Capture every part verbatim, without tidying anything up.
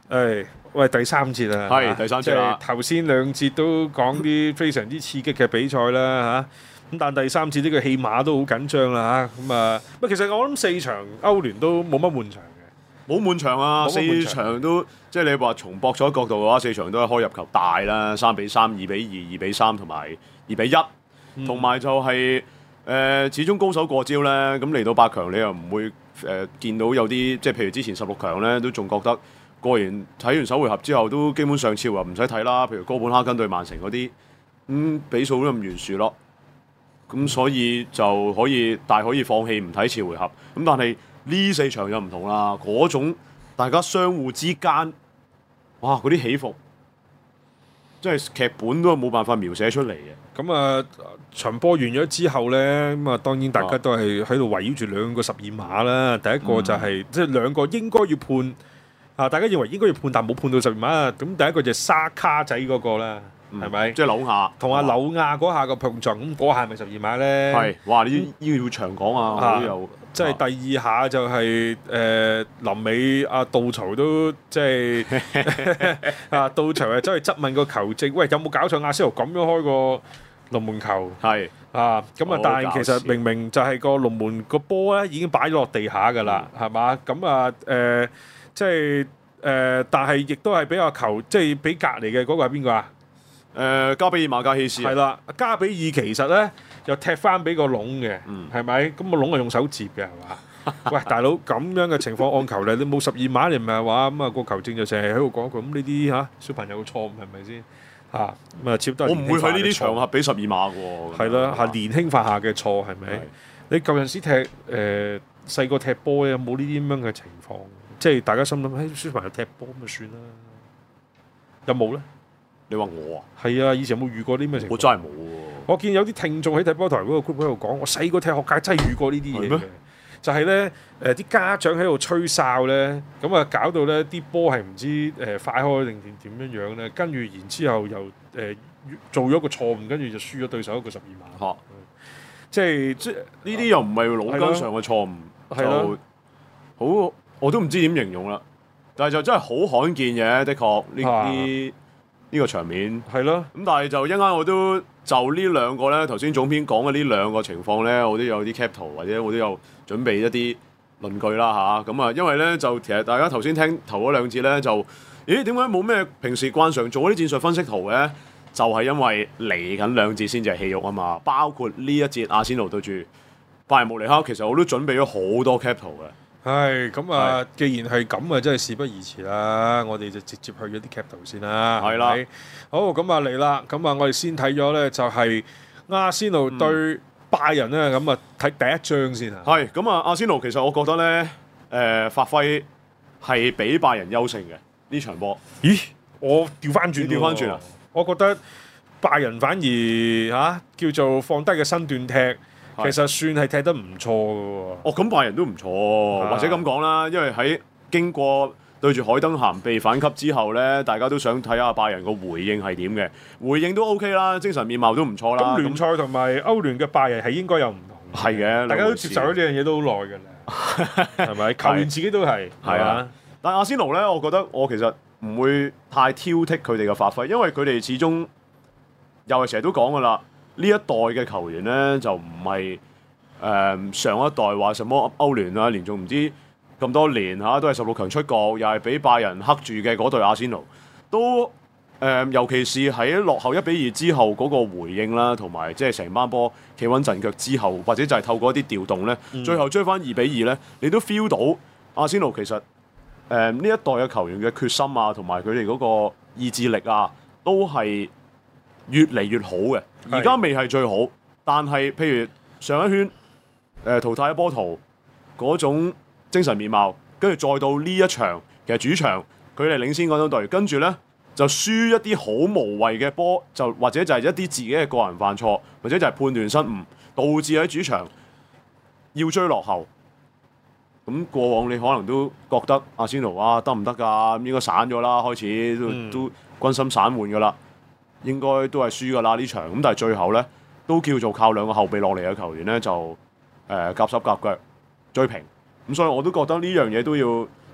誒，喂，第三節啊， 係第三節啦即係頭先兩節都講啲非常之刺激嘅比賽啦嚇，咁但第三節呢個戲碼都好緊張啦嚇，咁啊，不過其實我諗四場歐聯都冇乜悶場嘅， 冇滿場啊， 冇乜滿四場場都即係你話從博彩角度嘅話，四場都係開入球大啦，三比三、二比二、二比三同埋二比一，同埋就係、誒、始終高手過招咧，咁嚟到八強你又唔會誒、呃、見到有啲即係譬如之前十六強咧都仲覺得過完睇完首回合之後都基本上次回合唔使睇啦，譬如哥本哈根對曼城嗰啲，咁、嗯、比數都咁懸殊咯，咁所以就可以大可以放棄唔睇次回合，咁但係呢四場又唔同啦，嗰種大家相互之間，哇嗰啲起伏，即係劇本都冇辦法描寫出嚟嘅。 咁啊場波完咗之後咧，咁啊當然大家都係喺度圍繞住兩個十二碼啦，第一個就係、即係兩個應該要判。啊！大家認為應該要判，但冇判到十二碼。咁第一個就係沙卡仔嗰個啦，係咪、 嗯？即係紐亞同阿紐亞嗰下個碰撞，咁嗰下係咪十二碼咧？ 係，哇！呢啲要長講啊，我都有。 即係第二下就係、是、誒、呃、臨尾阿杜曹都即係啊杜曹啊走去質問個球證，喂有冇搞錯？阿仙奴咁樣開個龍門球係啊咁啊！但係其實明明就係個龍門個波咧已經擺咗落地下㗎啦，係嘛、嗯？咁啊誒。呃即係誒、呃，但係亦都係比較球，即係比隔離嘅嗰個係邊個啊？ 誒、呃，加比爾馬加希斯。 係啦，加比爾其實咧又踢翻俾個籠嘅，係咪、嗯？咁個籠係用手接嘅，係嘛？喂，大佬咁樣嘅情況按球例，你冇十二碼，你唔係話咁啊？個球證就成日喺度講佢，咁呢啲嚇小朋友嘅錯誤係咪先嚇？咁啊，接得我唔會喺呢啲場合俾十二碼嘅喎。 係啦，係年輕犯下嘅錯係咪？你舊陣時踢誒細個踢波有冇呢啲咁樣嘅情況？即係大家心諗，誒小朋友踢波咪算啦，有冇咧？ 你話我啊？ 係啊，以前有冇遇過啲咩情況？ 我真係冇喎。 我見有啲聽眾喺踢波台嗰個 group 喺度講，我細個踢學界真係遇過呢啲嘢嘅，就係咧誒啲家長喺度吹哨咧，咁啊搞到咧啲波係唔知誒、呃、快開定點點樣樣咧，跟住然之後又誒、呃、做咗個錯誤，跟住就輸咗對手一個十二碼。 嚇！ 即係即係呢啲又唔係腦筋上嘅錯誤，就好。我都唔知點形容啦，但係就真係好罕見嘅，的確呢啲呢個場面係咯。 咁但係就一陣我都就呢兩個咧，頭先總編講嘅呢兩個情況咧，我都有啲 cap 圖或者我都有準備一啲論據啦吓，咁啊，因為咧就其實大家頭先聽頭嗰兩節咧就，咦點解冇咩平時慣常做嗰啲戰術分析圖嘅？就係、是、因為嚟緊兩節先至係戲肉啊嘛，包括呢一節阿仙奴對住拜仁慕尼黑，其實我都準備咗好多 cap 圖嘅。 係咁啊！既然係咁啊，真係事不宜遲啦，我哋就直接去咗啲 cap 圖先啦。 係啦， 好咁啊嚟啦！咁啊，我哋先睇咗咧，就係阿仙奴對拜仁咧。咁啊，睇第一章先啊。 係咁啊，阿仙奴其實我覺得咧，誒、呃、發揮係比拜仁優勝嘅呢場波。 咦？我調翻轉， 調翻轉啊！ 我覺得拜仁反而嚇、啊、叫做放低嘅身段踢。其實算係踢得唔錯嘅喎。 哦，咁拜仁都唔錯，啊、或者咁講啦，因為喺經過對住海登咸被反擊之後咧，大家都想睇下拜仁個回應係點嘅。回應都 OK 啦，精神面貌都唔錯啦。 咁聯賽同埋歐聯嘅拜仁係應該有唔同。 係嘅， 大家都接受咗呢樣嘢都好耐㗎啦，係咪？球員自己都係。 係啊。但阿仙奴咧，我覺得我其實唔會太挑剔佢哋嘅發揮，因為佢哋始終又係成日都講㗎啦。呢一代嘅球員咧就唔係誒上一代話什麼歐聯啊，連續唔知咁多年嚇、啊、都係十六強出局，又係俾拜仁克住嘅嗰隊阿仙奴，都誒、呃、尤其是喺落後一比二之後嗰個回應啦，同埋即係成班波企穩陣腳之後，或者就係透過一啲調動咧，嗯、最後追翻二比二咧，你都 feel 到阿仙奴其實誒呢、呃、一代嘅球員嘅決心啊，同埋佢哋嗰個意志力啊，都係越嚟越好嘅。而家未係最好，但係譬如上一圈誒、呃、淘汰波圖嗰種精神面貌，跟住再到呢一場，其實主場佢哋領先嗰種隊，跟住咧就輸一啲好無謂嘅波，就或者就係一啲自己嘅個人犯錯，或者就係判斷失誤，導致喺主場要追落後。咁過往你可能都覺得阿仙奴啊得唔得㗎？應該散咗啦，開始都、嗯、都軍心散緩㗎啦。應該都係輸㗎啦呢場，咁但係最後咧都叫做靠兩個後備落嚟嘅球員咧就誒夾手夾腳追平，咁所以我都覺得呢樣嘢都要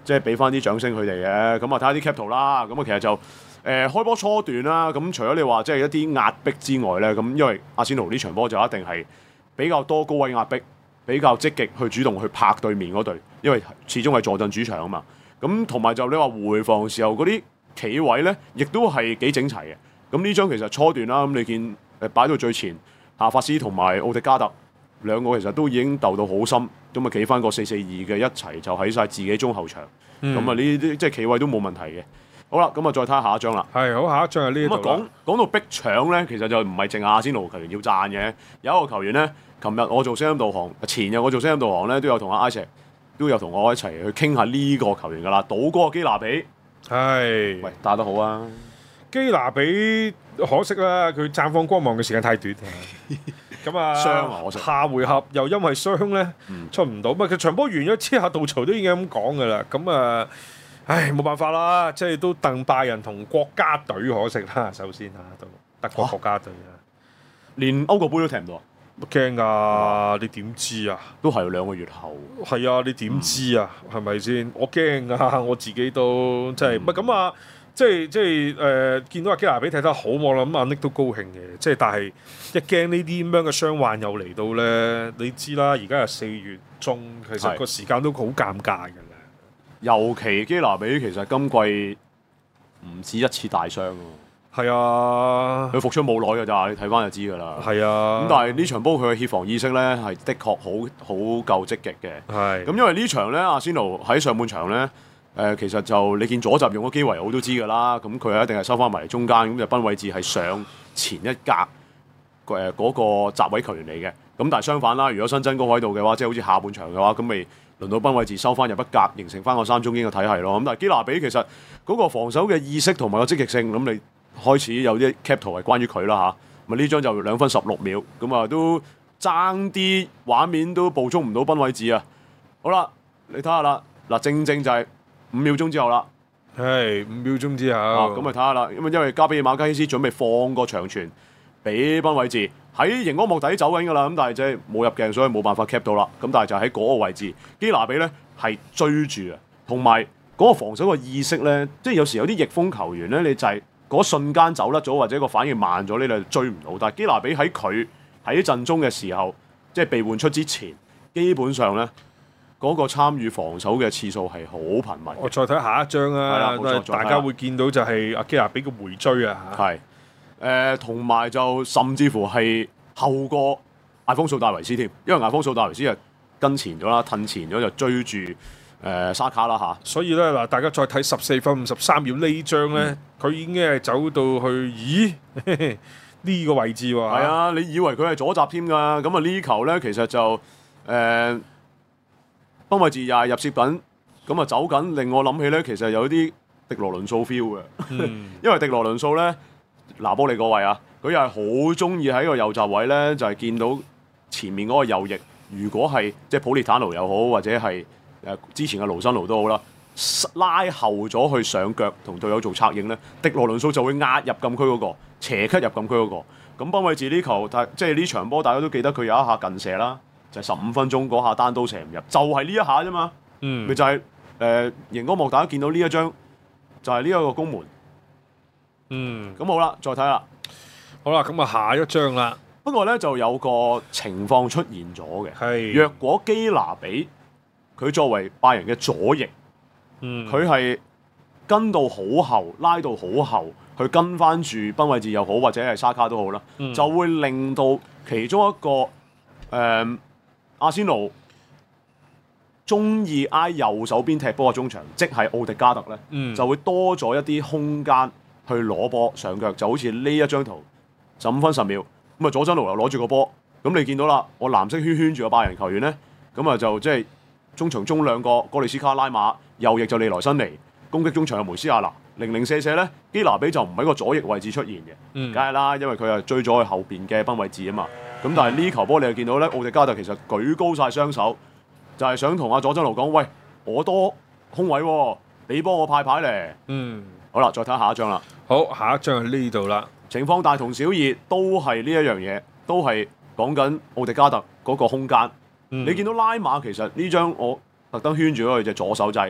即係俾翻啲掌聲佢哋嘅。咁啊睇下啲 cap 圖啦。咁啊其實就誒、呃、開波初段啦。咁除咗你話即係一啲壓迫之外咧，咁因為阿仙奴呢場波就一定係比較多高位壓迫，比較積極去主動去拍對面嗰隊，因為始終係坐鎮主場啊嘛。咁同埋就你話回防時候嗰啲企位咧，亦都係幾整齊嘅。咁呢張其實初段啦，咁你見誒擺到最前，夏法斯同埋奧迪加特兩個其實都已經鬥到好深，咁啊企翻個四四二嘅一齊就喺晒自己中後場，咁啊呢啲即係企位都冇問題嘅。好啦，咁啊再睇下下一張啦。 係好，下一張係呢度啦。 咁啊講講到逼搶咧，其實就唔係淨係阿仙奴球員要讚嘅，有一個球員咧，琴日我做聲音導航，前日我做聲音導航咧都有同阿 Isaac 都有同我一齊去傾下呢個球員噶啦，賭哥基拿比。 係。 喂，打得好啊！ 基拿比可惜啦，佢綻放光芒嘅時間太短。咁啊， 傷啊！我下回合又因為傷咧、嗯、出唔到，咪佢場波完咗之後，杜曹都已經咁講噶啦。咁啊，唉冇辦法啦，即係都鄧拜仁同國家隊可惜啦。首先啊，都德國國家隊啊， 連歐國杯都踢唔到。 驚啊！你點知啊？ 都係兩個月後。 係啊，你點知啊？係咪先？我驚啊！我自己都即係唔係咁啊！即係即係誒、呃，見到阿基拿比睇得好，我諗阿 Nick 都高興嘅。即係但係一驚呢啲咁樣嘅傷患又嚟到咧，你知啦，而家係四月中，其實個時間都好尷尬㗎啦。 尤其基拿比其實今季唔止一次大傷喎。 係啊， 佢復出冇耐㗎咋，你睇翻就知㗎啦。 係啊， 咁但係呢場波佢嘅協防意識咧係的確好好夠積極嘅。 係。咁因為呢場咧，阿仙奴喺上半場咧，誒、呃、其實就你見左閘用咗基維奧都知㗎啦。咁佢一定係收翻埋嚟中間，咁就賓位置係上前一格誒嗰、呃那個閘位球員嚟嘅。咁但係相反啦，如果新增高喺度嘅話，即係好似下半場嘅話，咁咪輪到賓位置收翻入一格，形成翻個三中堅嘅體系咯。咁但係基拿比其實嗰個防守嘅意識同埋個積極性，咁你開始有啲 cap 圖係關於佢啦嚇，咪呢張就兩分十六秒，咁啊都爭啲畫面都捕捉唔到賓位置啊！好啦，你睇下啦，嗱正正就係五秒鐘之後啦， 係五秒鐘之後， 咁咪睇下啦，因為因為加比爾馬加希斯準備放個長傳俾賓位置，喺熒光幕底走緊㗎啦，咁但係即係冇入鏡，所以冇辦法 cap 到啦。咁但係就喺嗰個位置，基拿比咧係追住啊，同埋嗰個防守嘅意識咧，即係有時有啲逆風球員咧，你就係、是。嗰瞬間走甩咗，或者個反應慢咗，你就追唔到。但係基拿比喺佢喺陣中嘅時候，即係被換出之前，基本上咧嗰、那個參與防守嘅次數係好頻密。 我再睇下一張啊，大家會見到就係阿基拿比嘅回追啊。 係誒，同、呃、埋就甚至乎係後過艾方素戴維斯添，因為艾方素戴維斯係跟前咗啦，褪前咗就追住。誒、呃、沙卡啦嚇， 所以咧嗱，大家再睇十四分五十三秒呢張咧，佢、嗯、已經係走到去，咦呢、這個位置喎。係啊，你以為佢係左閘添㗎？咁啊呢球咧其實就誒分位置又係入攝緊，咁啊走緊，令我諗起咧其實有啲迪羅倫素 feel 嘅，嗯、因為迪羅倫素咧拿波利嗰位啊，佢又係好中意喺個右閘位咧，就係、是、見到前面嗰個右翼，如果係即係普列坦奴又好，或者係。誒之前嘅盧森奴都好啦，拉後咗去上腳同隊友做策應咧，迪羅倫素就會壓入禁區嗰、那個，斜 cut 入禁區嗰、那個。咁賓位治呢球，即係呢場波，大家都記得佢有一下近射啦，就係十五分鐘嗰下單刀射唔入，就係、是、呢一下啫嘛。嗯，咪就係誒熒光幕大家見到呢一張，就係呢一個攻門。嗯，咁好啦，再睇啦。 好啦，咁啊下一張啦。 不過咧就有個情況出現咗嘅， 係若果基拿比。佢作為拜仁嘅左翼，佢係、嗯、跟到好後，拉到好後，去跟翻住賓位治又好，或者係沙卡都好啦，嗯、就會令到其中一個誒、呃、阿仙奴中意挨右手邊踢波嘅中場，即係奧迪加特咧，嗯、就會多咗一啲空間去攞波上腳，就好似呢一張圖十五分十秒，咁啊佐真奴又攞住個波，咁你見到啦，我藍色圈圈住個拜仁球員咧，咁啊就即係。中場中兩個哥利斯卡拉馬，右翼就利萊辛尼，攻擊中場嘅梅斯亞拿，零零舍舍咧，基拿比就唔喺個左翼位置出現嘅，梗係啦，因為佢係追咗去後邊嘅賓位置啊嘛。咁但係呢球波你又見到咧，奧迪加特其實舉高晒雙手，就係、是、想同阿佐真奴講：喂，我多空位、哦，你幫我派牌咧。嗯，好啦，再睇下一張啦。 好，下一張係呢度啦。 情況大同小異，都係呢一樣嘢，都係講緊奧迪加特嗰個空間。嗯、你見到拉馬其實呢張我特登圈住咗佢隻左手掣，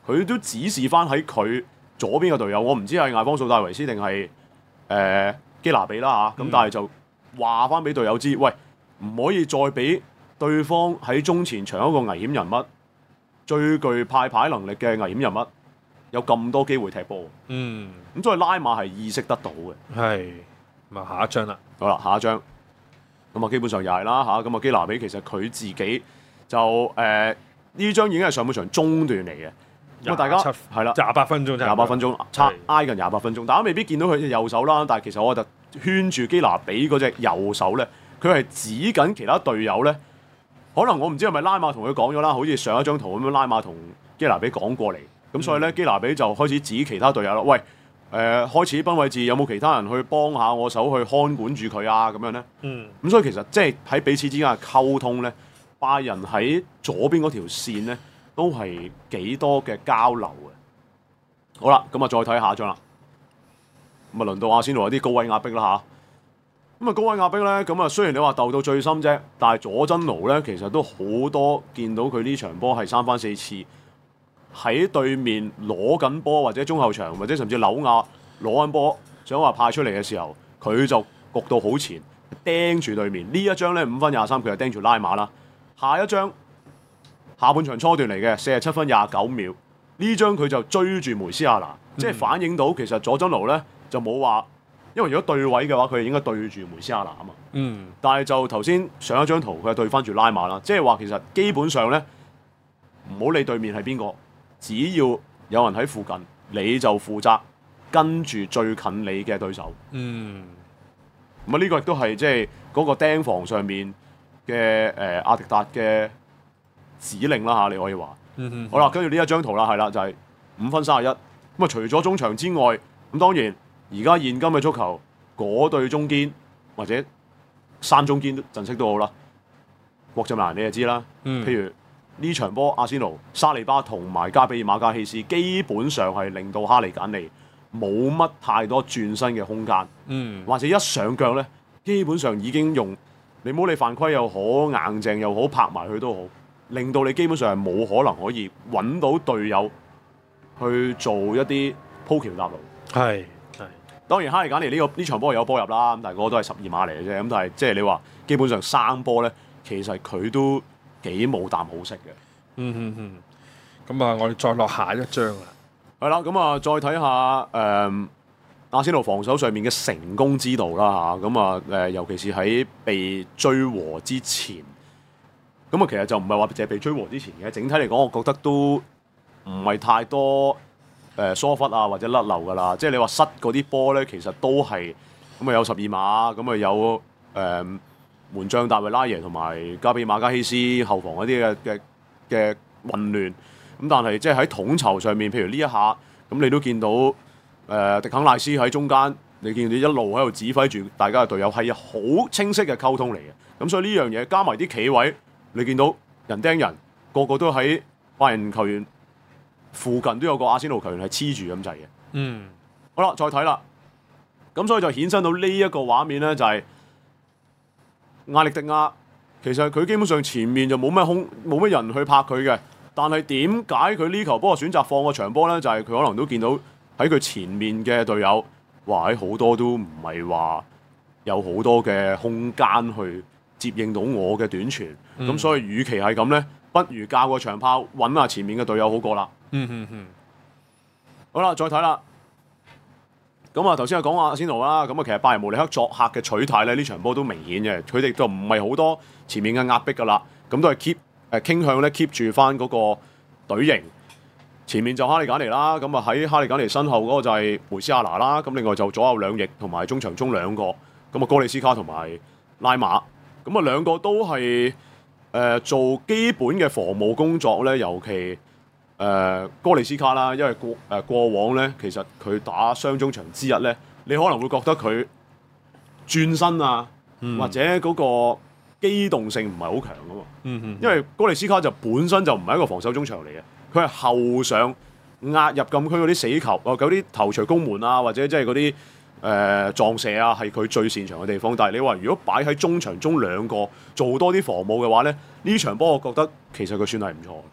佢都指示翻喺佢左邊嘅隊友，我唔知係艾方素戴維斯定係誒基拿比啦嚇，咁、嗯、但係就話翻俾隊友知，喂，唔可以再俾對方喺中前場一個危險人物，最具派牌能力嘅危險人物，有咁多機會踢波。 嗯， 咁所以拉馬係意識得到嘅。 係，咁啊下一張啦。 好啦，下一張。咁啊，基本上又係啦嚇。咁啊，基拿比其實佢自己就誒呢、呃、張已經係上半場中段嚟嘅。咁啊，大家係啦， 廿八分鐘， 廿八分鐘，差挨近廿八分鐘。大家未必見到佢隻右手啦，但係其實我就圈住基拿比嗰隻右手咧，佢係指緊其他隊友咧。可能我唔知係咪拉馬同佢講咗啦，好似上一張圖咁樣，拉馬同基拿比講過嚟。咁所以咧，基拿比就開始指其他隊友啦。喂，誒、呃、開始分位置，有冇其他人去幫下我手去看管住佢啊？咁樣咧。嗯。咁所以其實即係喺彼此之間嘅溝通咧，拜仁喺左邊嗰條線咧，都係幾多嘅交流嘅。好啦，咁啊再睇下一張啦。咁啊輪到阿仙奴有啲高位壓迫啦嚇。咁啊高位壓迫咧，咁啊雖然你話鬥到最深啫，但係佐真奴咧其實都好多見到佢呢場波係三番四次喺對面攞緊波，或者中後場，或者甚至紐亞攞緊波，想話派出嚟嘅時候，佢就焗到好前，盯住對面。呢一張咧五分廿三，佢就盯住拉馬啦。下一張下半場初段嚟嘅四十七分廿九秒，呢張佢就追住梅斯亞拿，嗯、即係反映到其實佐真奴咧就冇話。因為如果對位嘅話，佢係應該對住梅斯亞拿啊嘛。嗯。但係就頭先上一張圖，佢係對翻住拉馬啦。即係話其實基本上咧，唔好理對面係邊個，只要有人喺附近，你就負責跟住最近你嘅對手。嗯。咁啊，呢個亦都係即係嗰個釘房上面嘅誒阿迪達嘅指令啦嚇，你可以話。嗯哼。好啦，跟住呢一張圖啦，係啦，就係、是、五分三十一。咁啊，除咗中場之外，咁當然。而家現今嘅足球，嗰對中堅或者三中堅陣式都好啦。國際米蘭你就知啦，嗯、譬如呢場波阿仙奴、沙利巴同埋加比爾馬加希斯，基本上係令到哈利簡尼冇乜太多轉身嘅空間，嗯、或者一上腳咧，基本上已經用你冇理犯規又好、硬淨又好、拍埋佢都好，令到你基本上係冇可能可以揾到隊友去做一啲鋪橋搭路。 係。 當然哈利簡尼呢、這個呢場波有波入啦，咁但係嗰個都係十二碼嚟嘅啫。咁但係即係你話基本上生波咧，其實佢都幾冇啖好食嘅。 嗯嗯嗯。咁啊，我哋再落下一張啦。 係啦，咁啊，再睇下誒、呃、阿仙奴防守上面嘅成功之道啦嚇。咁啊誒，尤其是喺被追和之前，咁啊其實就唔係話淨係被追和之前嘅。整體嚟講，我覺得都唔係太多。誒疏忽啊，或者甩漏㗎啦，即係你話失嗰啲波咧，其實都係咁啊，有十二碼，咁啊有誒、呃、門將大衛拉耶同埋加比馬加希斯後防嗰啲嘅嘅嘅混亂，咁但係即係喺統籌上面，譬如呢一下，咁你都見到誒、呃、迪肯賴斯喺中間，你見到一路喺度指揮住大家嘅隊友，係好清晰嘅溝通嚟嘅。咁所以呢樣嘢加埋啲企位，你見到人盯人，個個都喺拜仁球員附近都有個阿仙奴球員係黐住咁滯嘅。嗯，好啦，再睇啦。咁所以就衍生到呢一個畫面咧，就係、是、亞力迪亞。其實佢基本上前面就冇咩空，冇乜人去拍佢嘅。但係點解佢呢球波選擇放個長波咧？就係、是、佢可能都見到喺佢前面嘅隊友，哇！喺好多都唔係話有好多嘅空間去接應到我嘅短傳。咁、嗯、所以與其係咁咧，不如教個長炮揾下前面嘅隊友好過啦。嗯嗯嗯，好啦，再睇啦。咁啊，頭先係講阿仙奴啦。咁啊，其實拜仁慕尼黑作客嘅取態咧，呢場波都明顯嘅。佢哋就唔係好多前面嘅壓迫噶啦，咁都係 keep 誒傾向咧 keep 住翻嗰個隊形。前面就哈利簡尼啦，咁啊喺哈利簡尼身後嗰個就係梅斯亞拿啦。咁另外就左右兩翼同埋中場中兩個，咁啊哥利斯卡同埋拉馬。咁啊兩個都係誒、呃、做基本嘅防務工作咧，尤其。誒、呃、哥利斯卡啦，因為過誒、呃、過往咧，其實佢打雙中場之一咧，你可能會覺得佢轉身啊，嗯、或者嗰個機動性唔係好強噶嘛。嗯嗯、因為哥利斯卡就本身就唔係一個防守中場嚟嘅，佢係後上壓入禁區嗰啲死球，啊嗰啲頭槌攻門啊，或者即係嗰啲誒撞射啊，係佢最擅長嘅地方。但係你話如果擺喺中場中兩個做多啲防務嘅話咧，呢場波我覺得其實佢算係唔錯。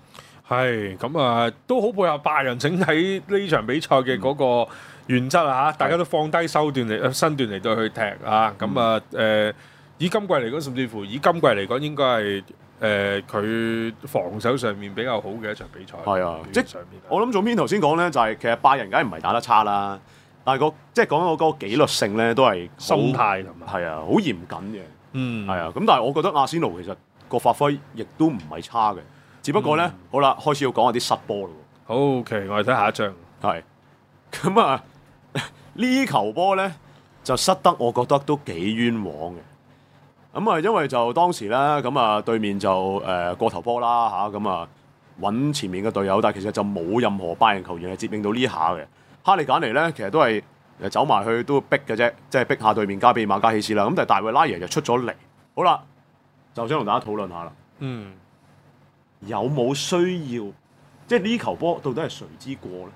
係咁啊，都好配合拜仁整體呢場比賽嘅嗰個原則啊嚇，大家都放低手段嚟身段嚟到去踢啊，咁啊誒以今季嚟講，甚至乎以今季嚟講，應該係誒佢防守上面比較好嘅一場比賽。 係啊，即上面我諗總編頭先講咧，就係其實拜仁梗係唔係打得差啦，但係個即係講緊嗰個紀律性咧，都係心態同埋係啊，好嚴謹嘅。 嗯， 係啊，咁但係我覺得阿仙奴其實個發揮亦都唔係差嘅，只不過咧， 嗯、 好啦，開始要講下啲失波咯。 好 OK，我哋睇下一張。 係咁啊，呢球波咧就失得，我覺得都幾冤枉嘅。咁啊，因為就當時咧，咁啊對面就誒、呃、過頭波啦嚇，咁啊揾前面嘅隊友，但係其實就冇任何拜仁球員係接應到呢下嘅。哈利簡尼咧，其實都係誒走埋去都逼嘅啫，即係逼下對面加比馬加希斯啦。咁但係大衛拉耶就出咗嚟。好啦，就想同大家討論下啦。 嗯， 有冇需要？即係呢球波到底係誰之過咧？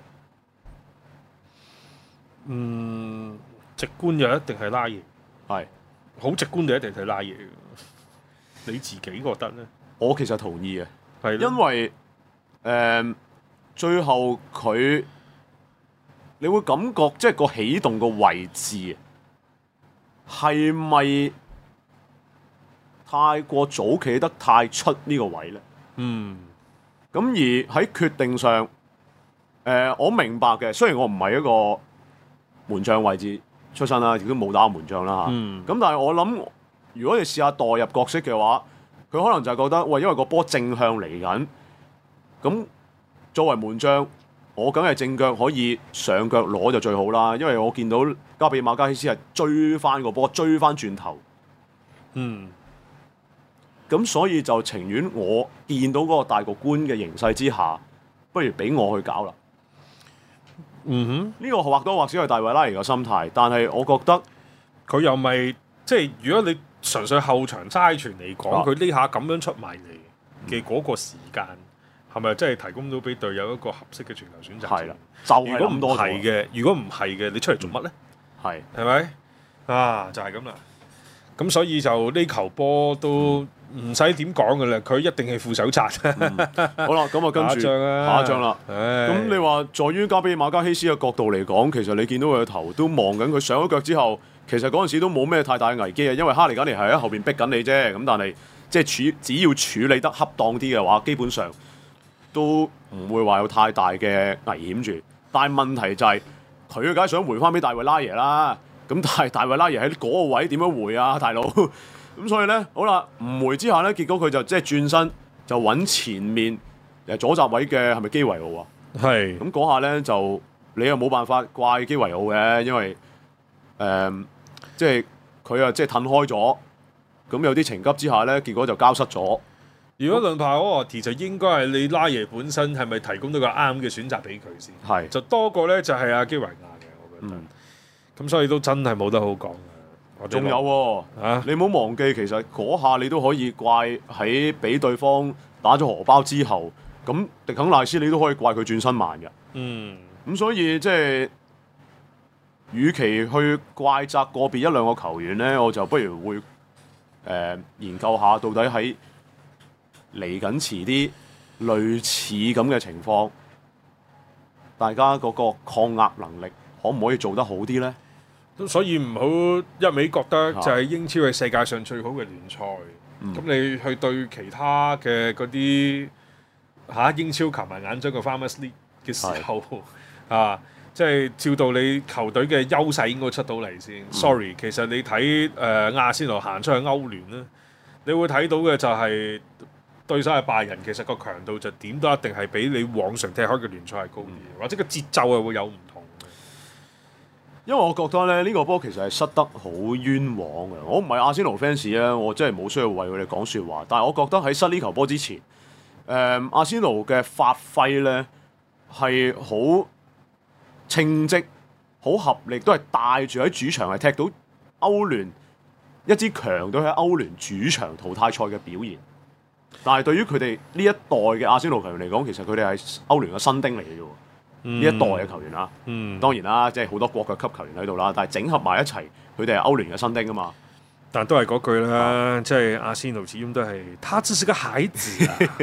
嗯，直觀就一定係拉耶。 係。 好直觀就一定係拉嘢，你自己覺得咧？ 我其實同意嘅， 係因為誒、呃、最後佢，你會感覺即係個起動個位置係咪太過早企得太出呢個位咧？ 嗯， 咁而喺決定上，誒、呃、我明白嘅，雖然我唔係一個門將位置出身啦，亦都冇打過門將啦嚇。咁、 嗯、 但係我諗，如果你試下代入角色嘅話，佢可能就係覺得，喂，因為個波正向嚟緊，咁作為門將，我梗係正腳可以上腳攞就最好啦。因為我見到加比馬加希斯係追翻個波，追翻轉頭。 嗯。 咁所以就情願我見到嗰個大局觀嘅形勢之下，不如俾我去搞啦。 嗯哼， 呢個或多或少係大衛拉耶嘅心態，但係我覺得佢又咪即係如果你純粹後場齋傳嚟講，佢呢下咁樣出埋嚟嘅嗰個時間，係咪真係提供到俾隊友一個合適嘅傳球選擇？ 係啦，就係如果唔咁多係嘅，如果唔係嘅，你出嚟做乜咧？ 係係咪啊？就係咁啦。咁所以就呢球波都唔使點講嘅啦，佢一定係負手冊。 嗯、好啦，咁啊跟住下一張啦。咁你話在於加比馬加希斯嘅角度嚟講，其實你見到佢嘅頭都望緊佢上咗腳之後，其實嗰陣時都冇咩太大嘅危機啊，因為哈利簡尼係喺後邊逼緊你啫。咁但係即係處只要處理得恰當啲嘅話，基本上都唔會話有太大嘅危險住。但係問題就係佢梗係想回翻俾大衛拉爺啦。咁但係大衛拉爺喺嗰個位點樣回啊，大佬？咁所以咧，好啦，唔回之下咧，結果佢就即係轉身就揾前面誒左閘位嘅係咪基維奧啊？ 係。 咁嗰下咧就你又冇辦法怪基維奧嘅，因為誒、呃、即係佢啊即係褪開咗，咁有啲情急之下咧，結果就交失咗。 如果論炮嗰個題就應該係你拉爺本身係咪提供到個啱嘅選擇俾佢先？ 係。 就多過咧就係阿基維亞嘅，我覺得。咁、嗯、所以都真係冇得好講。 仲有喎、啊，你唔好忘記，其實嗰下你都可以怪喺俾對方打咗荷包之後，咁迪肯賴斯你都可以怪佢轉身慢嘅。 嗯， 咁所以即係，與其去怪責個別一兩個球員咧，我就不如會誒、呃、研究下到底喺嚟緊遲啲類似咁嘅情況，大家嗰個抗壓能力可唔可以做得好啲咧？ 所以唔好一味覺得就係英超係世界上最好嘅聯賽，咁、嗯、你去對其他嘅嗰啲嚇英超球迷眼中嘅 Farmers League 嘅時候啊，即係照到你球隊嘅優勢應該出到嚟先。嗯、Sorry， 其實你睇誒、呃、亞仙奴行出去歐聯咧，你會睇到嘅就係對手係拜仁，其實個強度就點都一定係比你往常踢開嘅聯賽係高啲，嗯、或者個節奏係會有唔同。 因為我覺得咧，呢、這個波其實係失得好冤枉嘅。我唔係阿仙奴 fans 啊，我真係冇需要為佢哋講説話。但係我覺得喺失呢球波之前，誒、呃、阿仙奴嘅發揮咧係好稱職、好合力，都係帶住喺主場係踢到歐聯一支強隊喺歐聯主場淘汰賽嘅表現。但係對於佢哋呢一代嘅阿仙奴球員嚟講，其實佢哋係歐聯嘅新丁嚟嘅啫。呢、嗯、一代嘅球員啊，嗯、當然啦，即係好多國腳級球員喺度啦，但係整合埋一齊，佢哋係歐聯嘅新丁啊嘛。 但都係嗰句啦，啊、即係阿仙奴始終都係，他只是個孩子啊。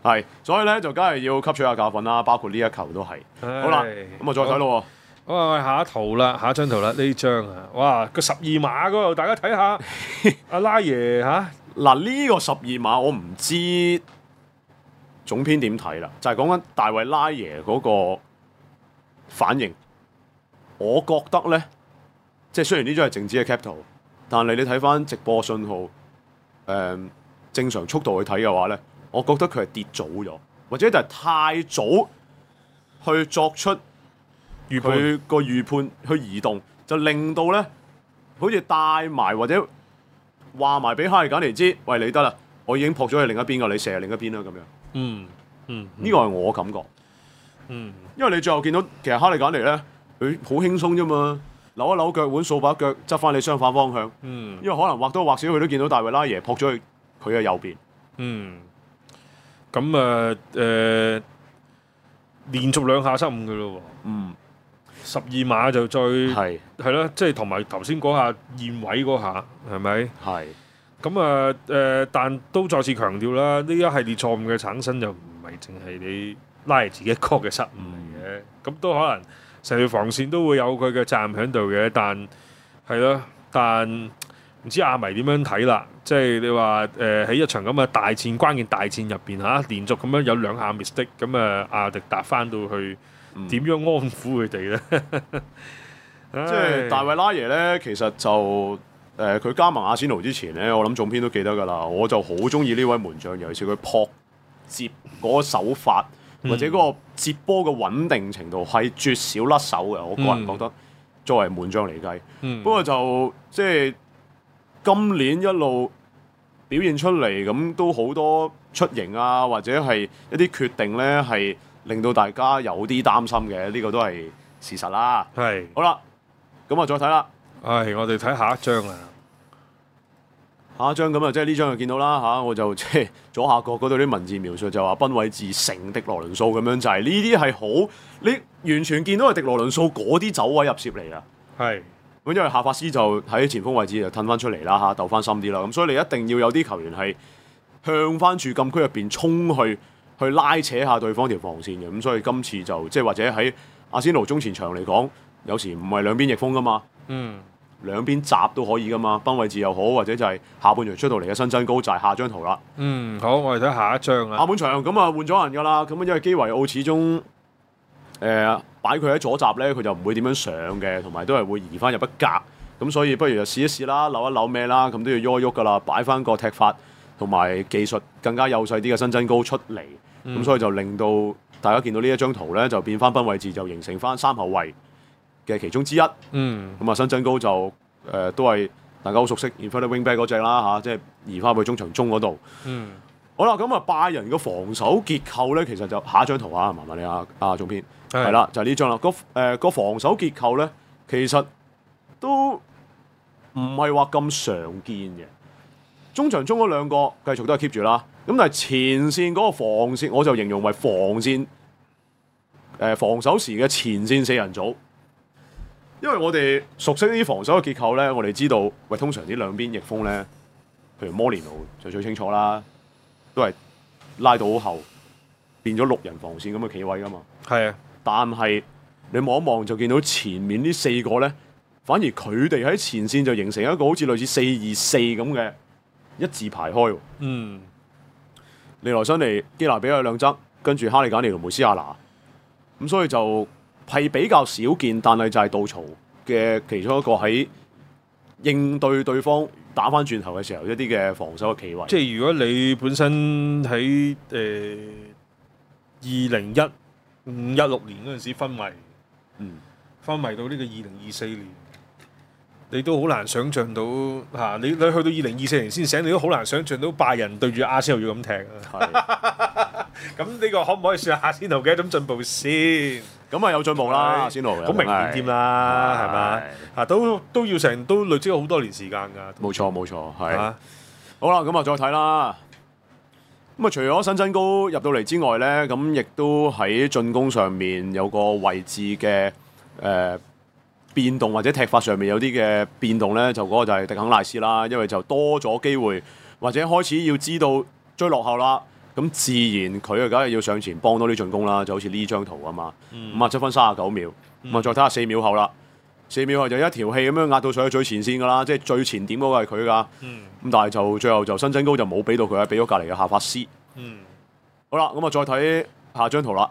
係，所以咧就梗係要吸取下教訓啦，包括呢一球都係。好啦，咁啊再睇咯喎。 好啊，下一圖啦，下一張圖啦，呢張啊，哇個十二碼嗰度，大家睇下阿拉爺嚇。 嗱呢個十二碼我唔知總編點睇啦，就係講緊大衛拉爺嗰個反應。我覺得咧，即係雖然呢張係靜止嘅 cap 圖，但係你睇翻直播信號，誒、呃、正常速度去睇嘅話咧，我覺得佢係跌早咗，或者就係太早去作出佢個預判去移動，就令到咧好似帶埋或者話埋俾哈利簡尼知，喂你得啦，我已經撲咗去另一邊㗎，你射另一邊啦咁樣。 嗯嗯， 呢個係我感覺。 嗯， 因為你最後見到其實哈利簡尼咧，佢好輕鬆啫嘛，扭一扭腳腕，掃把腳，執翻你相反方向。 嗯， 因為可能或多或少佢都見到大衛拉爺撲咗去佢嘅右邊。 嗯，咁啊誒，連續兩下失誤嘅咯喎。 嗯， 十二碼就再係係咯，即係同埋頭先嗰下驗位嗰下係咪？ 係。 咁啊誒，但都再次強調啦，呢一系列錯誤嘅產生就唔係淨係你拉嚟自己一個嘅失誤嚟嘅，咁、嗯、都可能成條防線都會有佢嘅責任喺度嘅，但係咯，但唔知阿迷點樣睇啦？即係你話誒喺一場咁嘅大戰關鍵大戰入邊嚇，連續咁樣有兩下 mistake，咁啊阿迪達翻到去點樣安撫佢哋咧？ 嗯、即係大衛拉爺咧，其實就。誒佢、呃、加盟阿仙奴之前咧，我諗總編都記得㗎啦。我就好中意呢位門將，尤其是佢撲接嗰個手法，嗯、或者嗰個接波嘅穩定程度係絕少甩手嘅。我個人覺得，嗯、作為門將嚟計，嗯、不過就即係今年一路表現出嚟，咁都好多出營啊，或者係一啲決定咧，係令到大家有啲擔心嘅。呢、這個都係事實啦。係是好啦，咁啊再睇啦。 係，我哋睇下一張啊！ 下一張咁啊，即係呢張就見到啦嚇，我就即係左下角嗰度啲文字描述就話賓韋治成迪羅倫素咁樣，就係呢啲係好，你完全見到係迪羅倫素嗰啲走位入攝嚟啊！係是，咁因為夏法斯就喺前鋒位置就褪翻出嚟啦嚇，鬥翻深啲啦，咁所以你一定要有啲球員係向翻住禁區入邊衝去，去拉扯下對方條防線嘅，咁所以今次就即係或者喺阿仙奴中前場嚟講，有時唔係兩邊翼鋒噶嘛。嗯。兩邊閘都可以噶嘛，賓韋治又好，或者就係下半場出到嚟嘅新增高就係下張圖啦。 嗯，好，我哋睇下一張啊。 下半場咁啊換咗人噶啦，咁因為基維奧始終誒擺佢喺左閘咧，佢就唔會點樣上嘅，同埋都係會移翻入一格，咁所以不如就試一試啦，扭一扭咩啦，咁都要喐一喐噶啦，擺翻個踢法同埋技術更加幼細啲嘅新增高出嚟，咁、嗯、所以就令到大家見到呢一張圖咧，就變翻賓韋治就形成翻三後衞嘅其中之一，嗯，咁啊新增高就誒、呃、都係大家好熟悉 inverted wingback 嗰隻啦嚇，即係移翻去中場中嗰度，嗯，好啦，咁啊拜仁嘅防守結構咧，其實就下一張圖啊，麻煩你啊，啊總編，係啦的，就係、是、呢張啦，個誒個防守結構咧，其實都唔係話咁常見嘅，中場中嗰兩個繼續都係 keep 住啦，咁但係前線嗰個防線，我就形容為防線誒、呃、防守時嘅前線四人組。因為我哋熟悉呢啲防守嘅結構咧，我哋知道，喂，通常啲兩邊翼鋒咧，譬如摩連奴就最清楚啦，都係拉到好後，變咗六人防線咁嘅企位噶嘛。係啊，但係你望一望就見到前面呢四個咧，反而佢哋喺前線就形成一個好似類似四二四咁嘅一字排開。嗯，利萊辛尼、基拿比亞兩側，跟住哈利簡尼同梅斯亞拿，咁所以就。係比較少見，但係就係杜曹嘅其中一個喺應對對方打翻轉頭嘅時候一啲嘅防守嘅企位。即係如果你本身喺誒二零一五一六年嗰陣時昏迷，嗯，昏迷到呢個二零二四年，你都好難想像到嚇、啊。你你去到二零二四年先醒，你都好難想像到拜仁對住阿仙奴要咁踢啊。咁呢個可唔可以算阿仙奴嘅一種進步先？咁啊有進步啦，阿仙奴好明顯添啦，係咪啊？都都要成都累積咗好多年時間㗎。冇錯冇錯，係。啊、好啦，咁啊再睇啦。咁啊除咗新增高入到嚟之外咧，咁亦都喺進攻上面有個位置嘅誒、呃、變動，或者踢法上面有啲嘅變動咧，就嗰個就係迪肯賴斯啦，因為就多咗機會，或者開始要知道追落後啦。 咁自然佢啊梗係要上前幫多啲進攻啦，就好似呢張圖啊嘛。五啊七分三十九秒，咁啊、嗯、再睇下四秒後啦，四秒後就一條氣咁樣壓到上去最前線㗎啦，即係最前點嗰個係佢㗎。咁、嗯、但係就最後就新增高就冇俾到佢啊，俾咗隔離嘅夏法斯。嗯、好啦，咁啊再睇下張圖啦。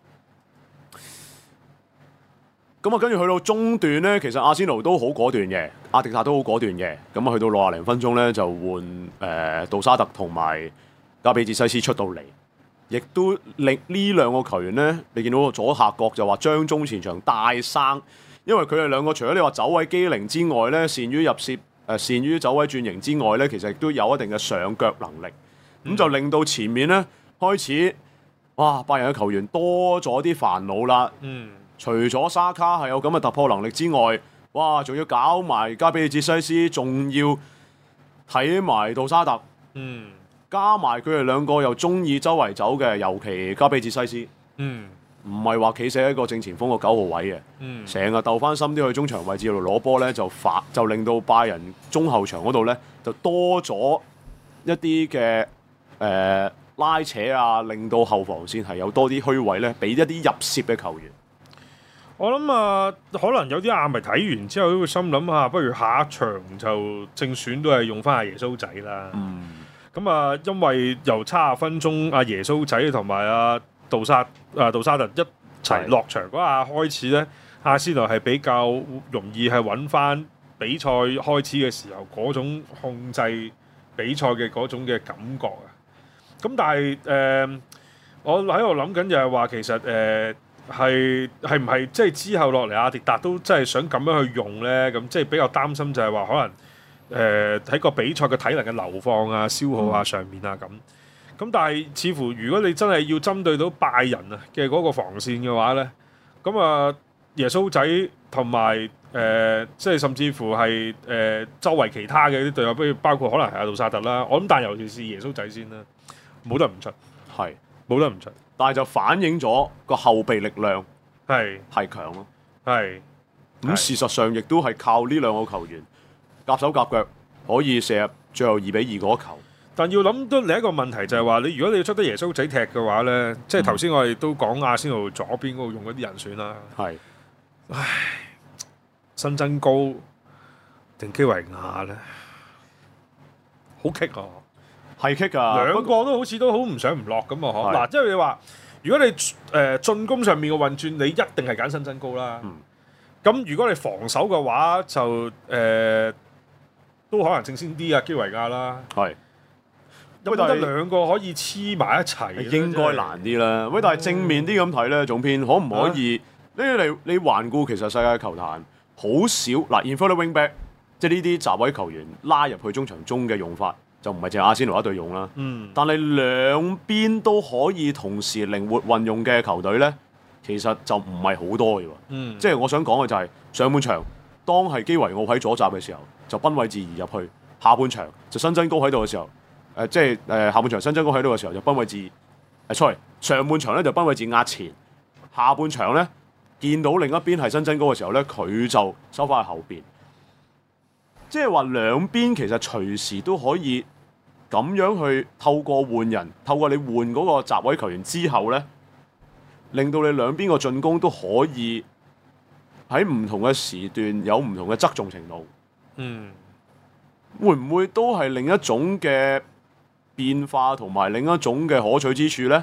咁啊跟住去到中段咧，其實阿仙奴都好果斷嘅，阿迪達都好果斷嘅。咁啊去到六廿零分鐘咧就換誒、呃、杜沙特同埋加比哲西斯出到嚟，亦都令呢兩個球員咧，你見到個左下角就話將中前場帶生，因為佢哋兩個除咗你話走位機靈之外咧，善於入攝誒、呃、善於走位轉型之外咧，其實亦都有一定嘅上腳能力，咁、嗯、就令到前面咧開始哇拜仁嘅球員多咗啲煩惱啦。嗯。除咗沙卡係有咁嘅突破能力之外，哇！仲要搞埋加比哲西斯，仲要睇埋杜沙特，嗯，加埋佢哋兩個又中意周圍走嘅，尤其加比哲西斯，嗯，唔係話企死喺個正前鋒個九號位嘅，嗯，成日鬥翻深啲去中場位置度攞波咧，就發就令到拜仁中後場嗰度咧就多咗一啲嘅誒拉扯啊，令到後防線係有多啲虛位咧，俾一啲入攝嘅球員。 我諗啊，可能有啲亞迷睇完之後都會心諗下，不如下一場就正選都係用翻阿耶穌仔啦。咁、嗯、啊，因為由七十分鐘阿耶穌仔同埋阿杜沙啊杜沙特一齊落場嗰下開始咧，阿仙奴係比較容易係揾翻比賽開始嘅時候嗰種控制比賽嘅嗰種嘅感覺啊。咁但係誒、呃，我喺度諗緊就係話其實誒。呃係係唔係即係之後落嚟阿迪達都真係想咁樣去用咧？咁即係比較擔心就係話可能誒喺、呃、個比賽嘅體能嘅流放啊、消耗啊上面啊咁。咁但係似乎如果你真係要針對到拜仁啊嘅嗰個防線嘅話咧，咁啊耶穌仔同埋誒即係甚至乎係誒、呃、周圍其他嘅啲隊友，不如包括可能係阿杜薩特啦。我諗但係尤其是耶穌仔先啦，冇得唔出，係冇得唔出。 但係就反映咗個後備力量係係強咯， 係咁事實上亦都係靠呢兩個球員夾手夾腳可以射入最後二比二嗰球。 但要諗到另一個問題就係話，你如果你要出得耶穌仔踢嘅話咧，嗯、即係頭先我哋都講阿仙奴左邊嗰度用嗰啲人選啦。係，唉，新增高定基維亞咧，好棘啊！ 係棘㗎， 兩個都好似都好唔上唔落咁啊！嗱，即係你話，如果你誒、呃、進攻上面嘅運轉，你一定係揀新增高啦。咁、嗯、如果你防守嘅話，就誒、呃、都可能正先啲啊，基維亞啦。係。有冇得兩個可以黐埋一齊？ 應該難啲啦。喂，但係正面啲咁睇咧，總編可唔可以？呢、啊、你你環顧其實世界球壇好少嗱 infield wing back， 即係呢啲閘位球員拉入去中場中嘅用法。就唔係淨係阿仙奴一隊用啦，嗯、但係兩邊都可以同時靈活運用嘅球隊咧，其實就唔係好多嘅喎。嗯、即係我想講嘅就係、是、上半場當係基維奧喺左閘嘅時候，就賓位置移入去；下半場就新增高喺度嘅時候，誒、呃、即係誒、呃、下半場新增高喺度嘅時候就賓位置誒、呃、，sorry 上半場咧就賓位置壓前，下半場咧見到另一邊係新增高嘅時候咧，佢就收翻去後邊。即係話兩邊其實隨時都可以咁樣去透過換人，透過你換嗰個閘位球員之後咧，令到你兩邊個進攻都可以喺唔同嘅時段有唔同嘅側重程度。嗯，會唔會都係另一種嘅變化同埋另一種嘅可取之處咧？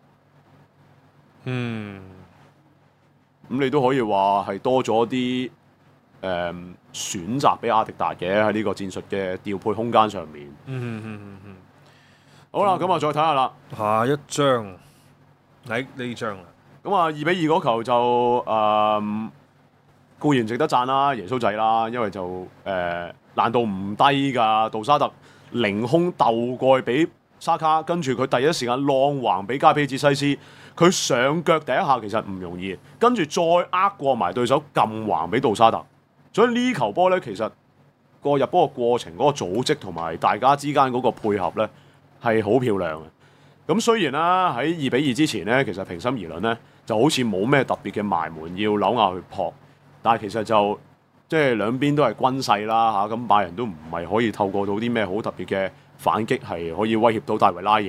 嗯，咁你都可以話係多咗啲。誒、嗯、選擇俾阿迪達嘅喺呢個戰術嘅調配空間上面。嗯嗯嗯嗯。好啦，咁啊再睇下啦。 下一張，喺呢張啦。 咁啊二比二嗰球就誒、嗯、固然值得讚啦，耶穌仔啦，因為就誒、呃、難度唔低㗎。杜沙特凌空鬥過去俾沙卡，跟住佢第一時間浪橫俾加比哲西斯，佢上腳第一下其實唔容易，跟住再呃過埋對手撳橫俾杜沙特。所以呢球波咧，其實個入波嘅過程、嗰、嗰個組織同埋大家之間嗰個配合咧係好漂亮嘅。咁雖然啦，喺二比二之前咧，其實平心而論咧，就好似冇咩特別嘅埋門要紐亞去撲，但係其實就即係兩邊都係均勢啦嚇。咁拜仁都唔係可以透過到啲咩好特別嘅反擊係可以威脅到大衛拉耶。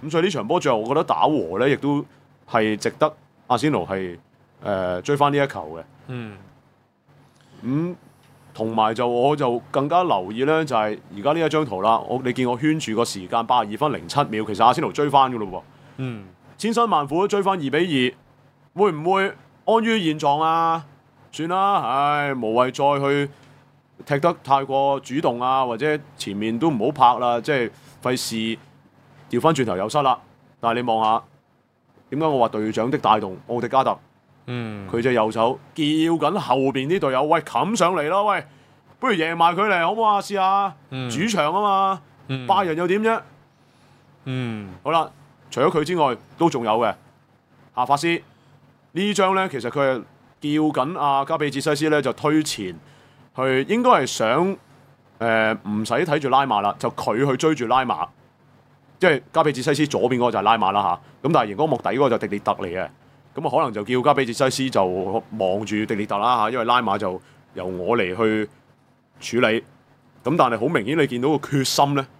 咁所以呢場波最後我覺得打和咧，亦都係值得阿仙奴係誒追翻呢一球嘅。 嗯。 咁同埋就我就更加留意咧，就係而家呢一張圖啦。我你見我圈住個時間八十二分零七秒，其實阿仙奴追翻嘅咯喎。 嗯。 千辛萬苦都追翻二比二，會唔會安於現狀啊？算啦，唉，無謂再去踢得太過主動啊，或者前面都唔好拍啦，即係費事調翻轉頭有失啦。但係你望下，點解我話隊長的帶動奧迪加特？ 嗯， 佢隻右手叫緊後邊啲隊友，喂，冚上嚟啦，喂，不如贏埋佢嚟好唔好啊？試下、 嗯、 主場啊嘛， 嗯、 拜仁又點啫？ 嗯， 好啦，除咗佢之外，都仲有嘅夏法斯呢張咧，其實佢係叫緊阿加比哲西斯咧，就推前去，應該係想誒唔使睇住拉馬啦，就佢去追住拉馬，即係加比哲西斯左邊嗰個就係拉馬啦嚇，咁但係熒光幕底嗰個就迪列特嚟嘅。咁啊，可能就叫加比哲西斯就望住迪列特啦嚇，因為拉馬就由我嚟去處理。咁但係好明顯，你見到個決心咧，誒、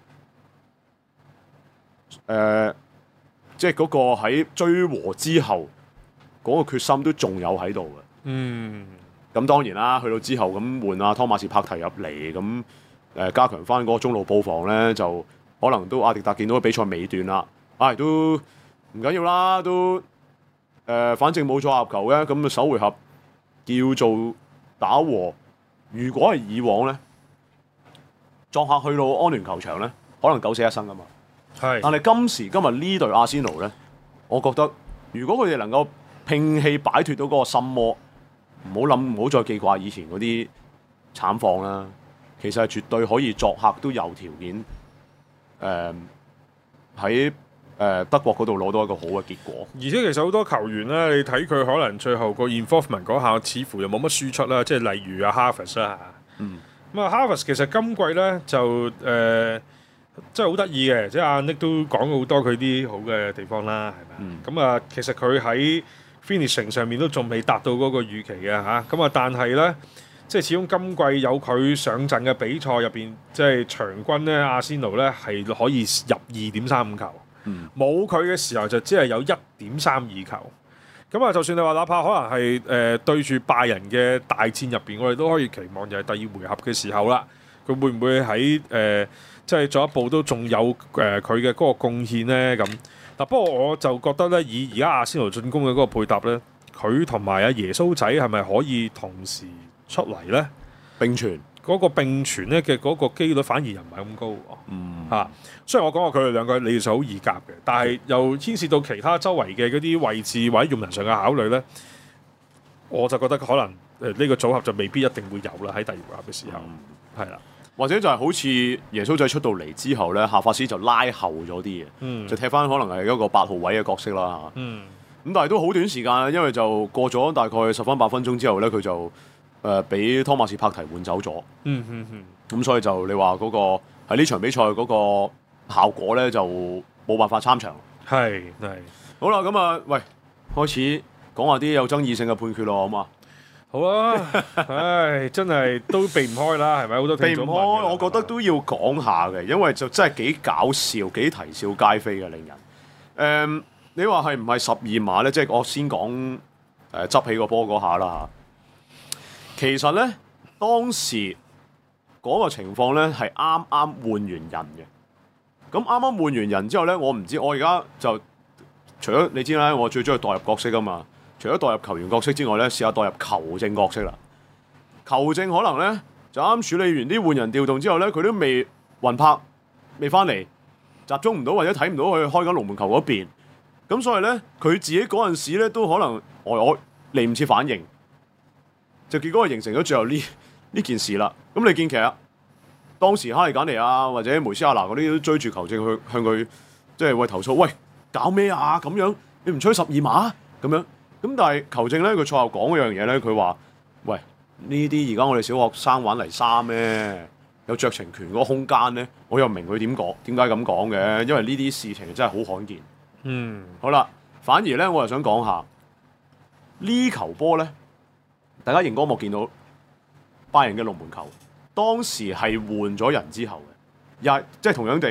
呃，即係嗰個喺追和之後嗰、那個決心都仲有喺度嘅。 嗯。 咁當然啦，去到之後咁換阿湯馬士柏提入嚟，咁誒加強翻嗰個中路布防咧，就可能都阿迪達見到比賽尾段啦，唉、哎，都唔緊要啦，都。誒、呃，反正冇咗入球嘅，咁啊首回合叫做打和。如果係以往咧，作客去到安聯球場咧，可能九死一生噶嘛。 係。 但係今時今日呢隊阿仙奴咧，我覺得如果佢哋能夠摒棄擺脱到嗰個心魔，唔好諗，唔好再記掛以前嗰啲慘況啦。其實係絕對可以作客都有條件誒喺。呃誒德國嗰度攞到一個好嘅結果， 而且其實好多球員咧，你睇佢可能最後個 involvement 嗰下，似乎又冇乜輸出啦。即係例如阿 Havertz 啦， 嗯，咁啊 Havertz 其實今季咧就誒、呃、真係好得意嘅，即係阿 Nick 都講好多佢啲好嘅地方啦，係咪？咁啊、嗯，其實佢喺 finishing 上面都仲未達到嗰個預期嘅嚇，咁啊，但係咧，即係始終今季有佢上陣嘅比賽入邊，即係場均咧，阿仙奴咧係可以入二點三五球。冇佢嘅時候就只係有一點三二球，咁啊就算你話哪怕可能係誒、呃、對住拜仁嘅大戰入邊，我哋都可以期望就係第二回合嘅時候啦，佢會唔會喺誒、呃、即係進一步都仲有誒佢嘅嗰個貢獻咧？咁嗱，不過我就覺得咧，以而家阿仙奴進攻嘅嗰個配搭咧，佢同埋阿耶穌仔係咪可以同時出嚟咧？ 並存。 嗰個並存咧嘅嗰個機率反而又唔係咁高喎， 嗯嚇、啊。雖然我講過佢哋兩個理論上好易夾嘅，但係又牽涉到其他周圍嘅嗰啲位置或者用人上嘅考慮咧，我就覺得可能誒呢個組合就未必一定會有啦喺第二回合嘅時候，係啦、嗯， 或者就係好似耶穌仔出到嚟之後咧，夏法斯就拉後咗啲嘅， 嗯、就踢翻可能係一個八號位嘅角色啦嚇。咁、 嗯、 但係都好短時間，因為就過咗大概十分八分鐘之後咧，佢就誒俾、呃、湯馬士柏提換走咗。 嗯嗯嗯。 咁所以就你話嗰、那個喺呢場比賽嗰個效果咧，就冇辦法參場。 係係。 好啦，咁啊，喂，開始講下啲有爭議性嘅判決咯，好嘛？ 好啊，唉，真係都避唔開啦，係咪？好多聽眾避唔開，我覺得都要講下嘅，因為就真係幾搞笑、幾啼笑皆非嘅，令人。誒、嗯，你話係唔係十二碼咧？即係我先講誒、呃、執起個波嗰下啦。其實咧，當時嗰個情況咧係啱啱換完人嘅。咁啱啱換完人之後咧，我唔知我而家就除咗你知啦，我最中意代入角色噶嘛。除咗代入球員角色之外咧，試下代入球證角色啦。球證可能咧就啱處理完啲換人調動之後咧，佢都未魂魄，未翻嚟，集中唔到或者睇唔到佢開緊龍門球嗰邊。咁所以咧，佢自己嗰陣時咧都可能呆呆嚟唔切反應，就結果係形成咗最後呢呢件事啦。咁你見其實當時哈利簡尼亞或者梅斯亞拿嗰啲都追住球證去向佢即係為投訴，喂，搞咩啊？咁樣你唔吹十二碼咁樣？咁但係球證咧，佢賽後講嗰樣嘢咧，佢話：喂，呢啲而家我哋小學生玩泥沙咩？有酌情權嗰個空間咧，我又唔明佢點講，點解咁講嘅？因為呢啲事情真係好罕見。 嗯， 好啦，反而咧，我又想講下呢球波咧，大家熒光幕見到拜仁嘅龍門球，當時係換咗人之後嘅，又係即係同樣地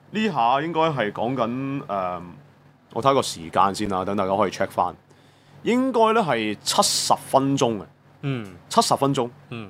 呢下應該係講緊誒，我睇個時間先啦，等大家可以 check 翻。應該咧係七十分鐘嘅， 嗯， 七十分鐘。 嗯， 誒、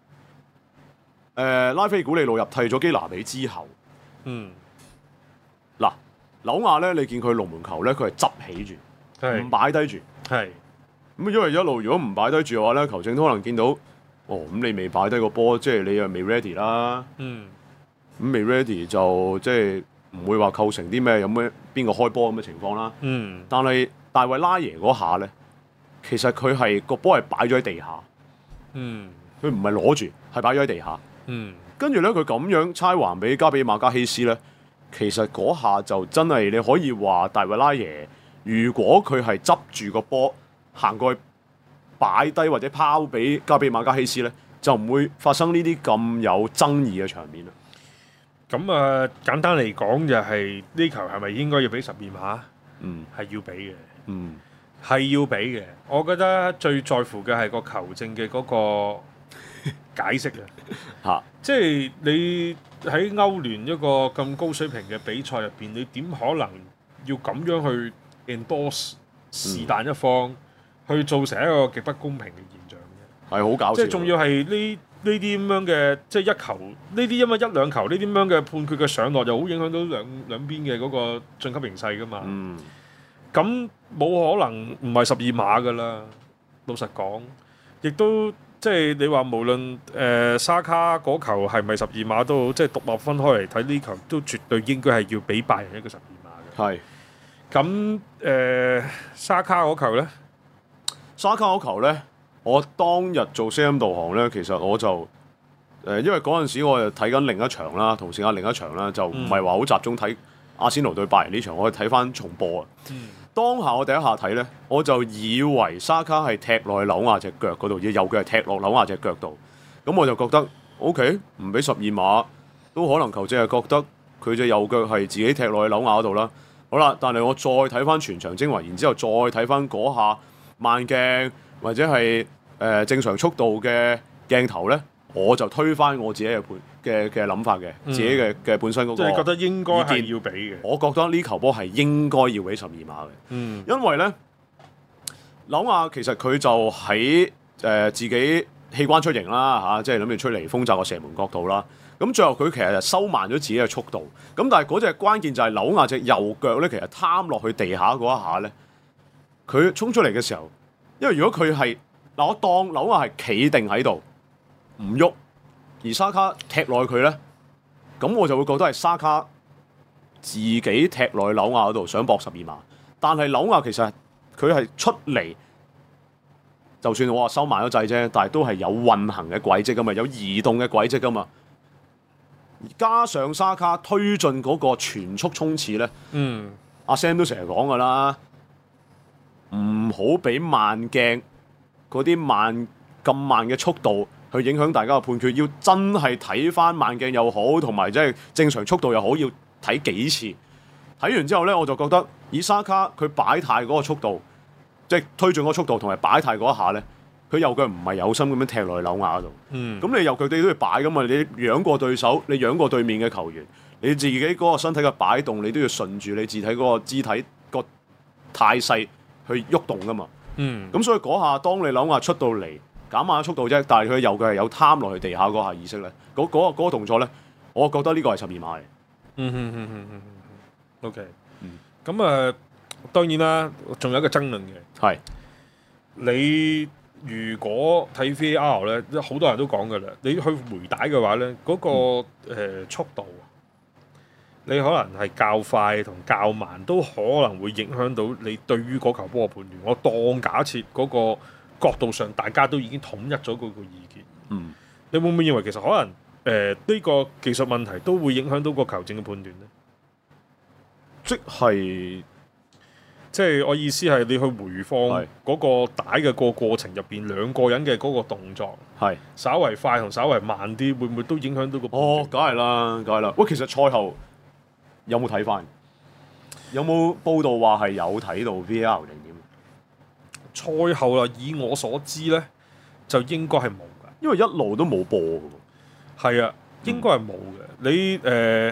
呃，拉菲古利路入替咗基拿比之後， 嗯， 嗱，紐亞咧，你見佢龍門球咧，佢係執起住， 係唔擺低住。 係咁因為一路如果唔擺低住嘅話咧，球證都可能見到，哦，咁你未擺低個波，即係你又未 ready 啦。 嗯， 咁未 ready 就即係唔會話構成啲咩有咩邊個開波咁嘅情況啦。 嗯， 但係大衛拉耶嗰下咧，其實佢係個波係擺咗喺地下， 嗯， 佢唔係攞住，係擺咗喺地下。 嗯， 跟住咧，佢咁樣猜還俾加比馬加希斯咧，其實嗰下就真係你可以話大衛拉耶，如果佢係執住個波行過去擺低或者拋俾加比馬加希斯咧，就唔會發生呢啲咁有爭議嘅場面啦。 咁啊，簡單嚟講就係呢球係咪應該要俾十二碼？ 嗯係要俾嘅， 嗯， 係要俾嘅。我覺得最在乎嘅係個球證嘅嗰個解釋啊。 嚇， 即係你喺歐聯一個咁高水平嘅比賽入邊，你點可能要咁樣去 endorse 是但一方，去造成一個極不公平嘅現象嘅？ 係好搞笑。 即係仲要係呢呢啲咁樣嘅，即係一球呢啲因為一兩球呢啲咁樣嘅判決嘅上落，就好影響到兩兩邊嘅嗰個晉級形勢噶嘛。 嗯， 咁冇可能唔係十二碼噶啦，老實講，亦都即係你話無論誒、呃、沙卡嗰球係咪十二碼都好，即係獨立分開嚟睇呢球，都絕對應該係要俾拜仁一個十二碼嘅。 係。 咁誒、呃、沙卡嗰球咧， 沙卡嗰球咧，我當日做 C M 導航咧，其實我就誒、呃，因為嗰陣時我就睇緊另一場啦，同時間另一場啦，就唔係話好集中睇阿仙奴對拜仁呢場，我係睇翻重播啊。 嗯、 當下我第一下睇咧，我就以為沙卡係踢落去紐亞隻腳嗰度，而右腳係踢落紐亞隻腳度，咁我就覺得 O K，唔俾十二碼，都可能球證係覺得佢隻右腳係自己踢落去紐亞嗰度啦。好啦，但係我再睇翻全場精華，然之後再睇翻嗰下慢鏡或者係誒、呃、正常速度嘅鏡頭咧，我就推翻我自己嘅判嘅嘅諗法嘅， 嗯、 自己嘅嘅本身嗰個。 即係覺得應該係要俾嘅。 我覺得呢球波係應該要俾十二碼嘅， 嗯、 因為咧紐亞其實佢就喺誒、呃、自己器官出營啦嚇、啊，即係諗住出嚟封襲個射門角度啦。咁最後佢其實就收慢咗自己嘅速度，咁但係嗰隻關鍵就係紐亞隻右腳咧，其實貪落去地下嗰一下咧，佢衝出嚟嘅時候，因為如果佢係嗱，我當紐亞係企定喺度唔喐，而沙卡踢落去佢咧，咁我就會覺得係沙卡自己踢落去紐亞嗰度想搏十二碼，但係紐亞其實佢係出嚟，就算我話收慢咗掣啫，但係都係有運行嘅軌跡噶嘛，有移動嘅軌跡噶嘛。加上沙卡推進嗰個全速衝刺咧， 嗯， 阿 Sam 都成日講噶啦，唔好俾慢鏡嗰啲慢咁慢嘅速度去影響大家嘅判決，要真係睇翻慢鏡又好，同埋即係正常速度又好，要睇幾次。睇完之後咧，我就覺得以沙卡佢擺態嗰個速度，即係推進嗰個速度同埋擺態嗰一下咧。佢右腳唔係有心咁樣踢落去紐亞嗰度，咁、 嗯、 你右腳你都要擺噶嘛？你仰過對手，你仰過對面嘅球員，你自己嗰個身體嘅擺動，你都要順住你自體嗰個肢體個態勢去喐動噶嘛。咁、 嗯、 所以嗰下當你紐亞出到嚟減慢咗速度啫，但係佢右腳係有貪落去地下嗰下意識咧，嗰、嗰、嗰個嗰、嗰個動作咧，我覺得呢個係十二碼嘅。 嗯嗯嗯嗯嗯 OK，咁啊，當然啦，仲有一個爭論嘅係你。如果睇 V A R 咧，好多人都講㗎啦。你去回帶嘅話咧，嗰、那個、嗯呃、速度，你可能係較快同較慢，都可能會影響到你對於嗰球波嘅判斷。我當假設嗰個角度上，大家都已經統一咗嗰個意見。 嗯， 你會唔會認為其實可能誒呢、呃這個技術問題都會影響到個球證嘅判斷咧？ 即係。 即係我意思係你去回放嗰個帶嘅個過程入邊，兩個人嘅嗰個動作係稍為快同稍為慢啲，會唔會都影響到個？ 哦，梗係啦，梗係啦。喂，其實賽後有冇睇翻？有冇報道話係有睇到 V A R 定點？ 賽後啦，以我所知咧，就應該係冇㗎， 因為一路都冇播㗎喎。 係啊，應該係冇嘅。你誒、呃、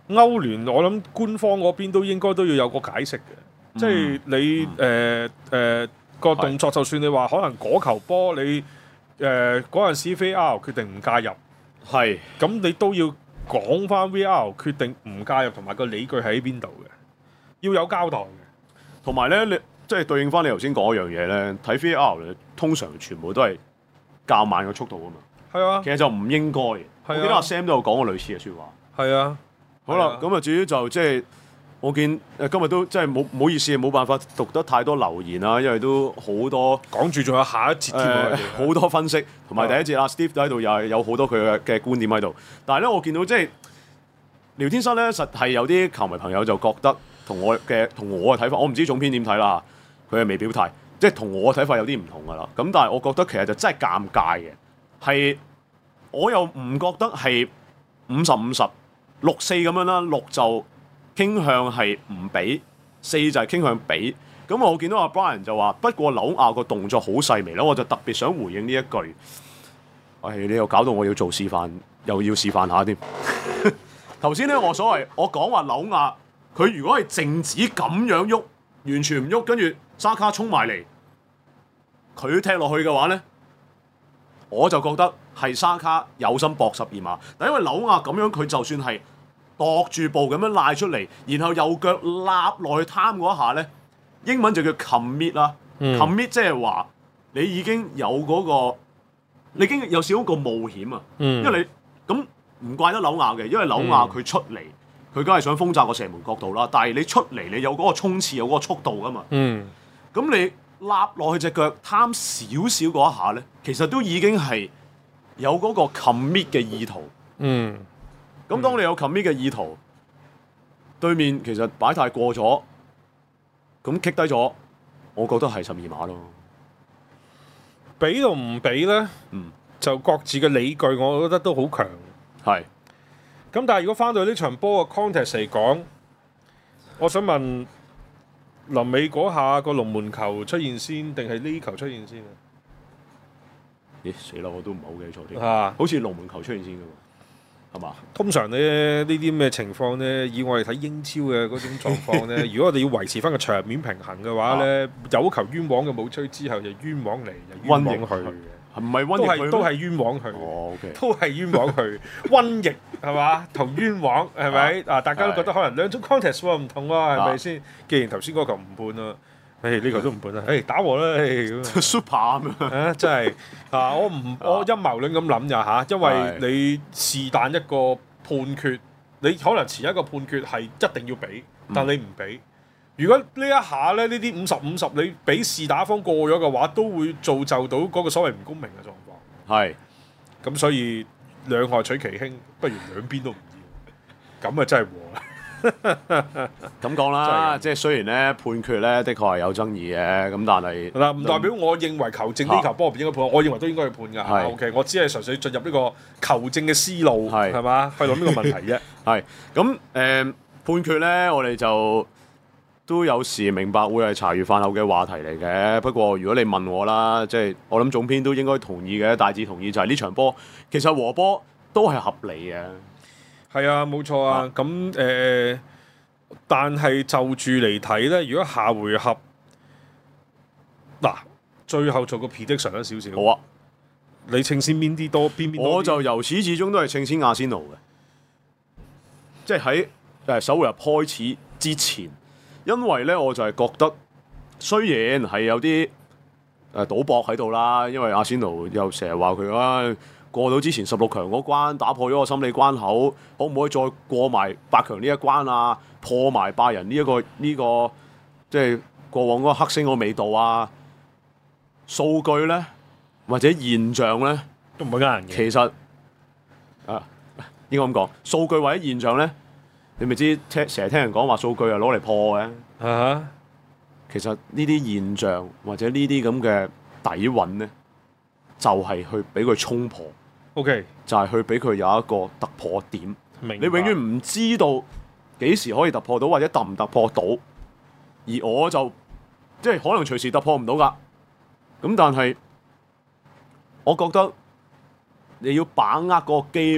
歐聯我諗官方嗰邊都應該都要有個解釋嘅， 嗯、 即係你誒誒個動作，就算你話可能嗰球波你誒嗰陣時 V R 決定唔介入， 係咁你都要講翻 V R 決定唔介入同埋個理據喺邊度嘅，要有交代嘅。 同埋咧，你即係對應翻你頭先講一樣嘢咧，睇 V R 咧，通常全部都係較慢嘅速度啊嘛。 係啊， 其實就唔應該嘅。我記得阿 Sam 都有講過類似嘅説話。 係啊， 好啦，咁啊至於就即係我見誒今日都即係冇唔好意思，冇辦法讀得太多留言啦，因為都好多講住仲有下一節添啊， 好多分析，同埋第一節阿 Steve 都喺度又係有好多佢嘅嘅觀點喺度。但係咧，我見到即係聊天室咧，實係有啲球迷朋友就覺得同我嘅同我嘅睇法，我唔知總編點睇啦，佢係未表態，即係同我嘅睇法有啲唔同㗎啦。咁但係我覺得其實就真係尷尬嘅，係我又唔覺得係五十五十六四咁樣啦，六就傾向係唔俾，四就係傾向俾。咁我見到阿 Brian 就話，不過紐亞個動作好細微啦，我就特別想回應呢一句。唉，你又搞到我要做示範，又要示範下添。頭先咧，我所謂我講話紐亞，佢如果係靜止咁樣喐，完全唔喐，跟住沙卡衝埋嚟，佢踢落去嘅話咧，我就覺得係沙卡有心搏十二碼。但因為紐亞咁樣，佢就算係踱住步咁樣賴出嚟，然後右腳揦落去貪嗰一下咧，英文就叫 commit 啦。 嗯、 commit 即係話你已經有嗰、嗰個，你已經有少少個冒險啊。 嗯、 因為你咁唔怪得紐亞嘅，因為紐亞佢出嚟，佢梗係想封殺個射門角度啦。但係你出嚟，你有嗰個衝刺，有嗰個速度噶嘛。咁、 嗯、 你揦落去隻腳貪少少嗰一下咧，其實都已經係有嗰個 commit 嘅意圖。 嗯。 咁當你有 commit 嘅意圖，對面其實擺太過咗，咁棘低咗，我覺得係十二碼咯。 俾到唔俾咧， 嗯， 就各自嘅理據，我覺得都好強。 係。 咁但係如果翻到呢場波嘅 context 嚟講，我想問臨尾嗰下個龍門球出現先，定係呢球出現先啊？ 咦死啦！我都唔係好記錯添。 啊， 好似龍門球出現先嘅喎。係嘛？ 通常咧呢啲咩情況咧，以我哋睇英超嘅嗰種狀況咧，如果我哋要維持翻個場面平衡嘅話咧，啊、有球冤枉嘅冇吹之後，就冤枉嚟，就冤枉去嘅， 係唔係瘟疫都係都係冤枉去， 哦 okay、 都係冤枉去。瘟疫係嘛？同冤枉係咪？啊，大家都覺得可能兩種 context 喎唔同喎，係咪先？既然頭先嗰球唔判啦。誒呢個都唔判啦，誒打和啦，誒 super 咁啊！真係啊，我唔我陰謀論咁諗咋嚇，因為你是但一個判決，你可能前一個判決係一定要俾，但你唔俾。如果呢一下咧，呢啲五十五十你俾是打方過咗嘅話，都會造就到嗰個所謂唔公平嘅狀況。係，咁所以兩害取其輕，不如兩邊都唔要，咁啊真係和啦。 咁講啦，即係雖然咧判決咧的確係有爭議嘅，咁但係嗱唔代表我認為球證呢球波唔應該判，我認為都應該去判㗎。係 OK，我只係純粹進入呢個球證嘅思路係係嘛，去諗呢個問題啫。 係咁誒判決咧，我哋就都有時明白會係茶餘飯後嘅話題嚟嘅。不過如果你問我啦，即係我諗總編都應該同意嘅，大致同意就係呢場波其實和波都係合理嘅。係啊，冇錯啊。咁誒、呃，但係就住嚟睇咧，如果下回合嗱，最後做個 prediction 一少少。 好啊， 你稱先邊啲多，邊邊多啲？ 我就由始至終都係稱先阿仙奴嘅，即係喺誒首回合開始之前，因為咧我就係覺得，雖然係有啲誒賭博喺度啦，因為阿仙奴又成日話佢啊。過到之前十六強嗰關，打破咗個心理關口，可唔可以再過埋八強呢一關啊？破埋拜仁呢一個呢、這個即係過往嗰個黑星個味道啊？數據咧或者現象咧都唔會呃人嘅。其實啊，應該咁講，數據或者現象咧，你咪知聽成日聽人講話數據係攞嚟破嘅。啊、uh，huh. 其實呢啲現象或者呢啲咁嘅底蘊咧，就係、是、去俾佢衝破。O.K. 就係去俾佢有一個突破點，明白。你永遠唔知道幾時可以突破到，或者突唔突破到。而我就即係可能隨時突破唔到㗎。咁但係我覺得你要把握嗰個機會，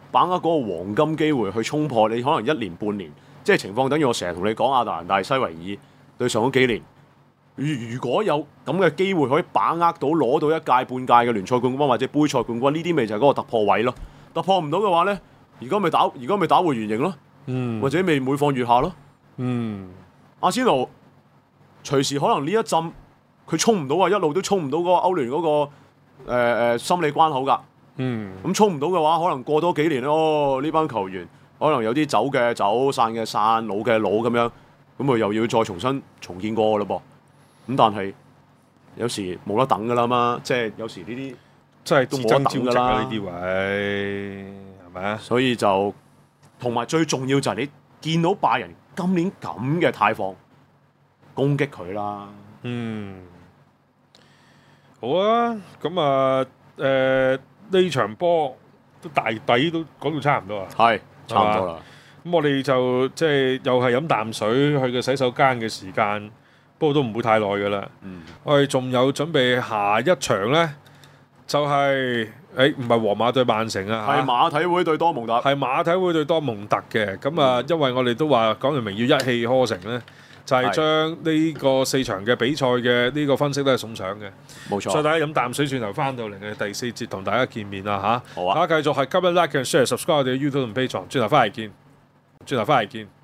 把握嗰個黃金機會去衝破你可能一年半年，即係情況等於我成日同你講亞特蘭大、西維爾對上嗰幾年。如如果有咁嘅機會可以把握到攞到一屆半屆嘅聯賽冠軍或者杯賽冠軍，呢啲咪就係嗰個突破位咯。突破唔到嘅話咧，而家咪打而家咪打回原形咯， 嗯， 或者咪每況愈下咯。 嗯， 阿仙奴隨時可能呢一陣佢衝唔到啊，一路都衝唔到嗰個歐聯嗰、嗰個誒、呃、心理關口㗎。 嗯， 咁衝唔到嘅話，可能過多幾年哦，呢班球員可能有啲走嘅走，散嘅散，老嘅老咁樣，咁佢又要再重新重建過㗎嘞噃。咁但係有時冇得等㗎啦嘛，即係有時呢啲真係都自爭朝夕冇得等㗎啦啊！呢啲位係咪啊？ 所以就同埋最重要就係你見到拜仁今年咁嘅態況，攻擊佢啦。 嗯，好啊，咁啊誒呢場波都大抵都講到差唔多啊。 係差唔多啦。 咁我哋就即係又係飲啖水去個洗手間嘅時間，不過都唔會太耐㗎啦。 嗯， 我哋仲有準備下一場咧，就係誒唔係皇馬對曼城啊， 係馬體會對多蒙特。 係馬體會對多蒙特嘅。咁啊，因為我哋都話講完明要一氣呵成咧，就係將呢個四場嘅比賽嘅呢個分析都係送上嘅。 冇錯。 所以大家飲啖水，轉頭翻到嚟嘅第四節同大家見面啦嚇。 好啊。 大家繼續係今日 like and share subscribe 我哋嘅 YouTube 同 Patreon，轉頭翻嚟見，轉頭翻嚟見。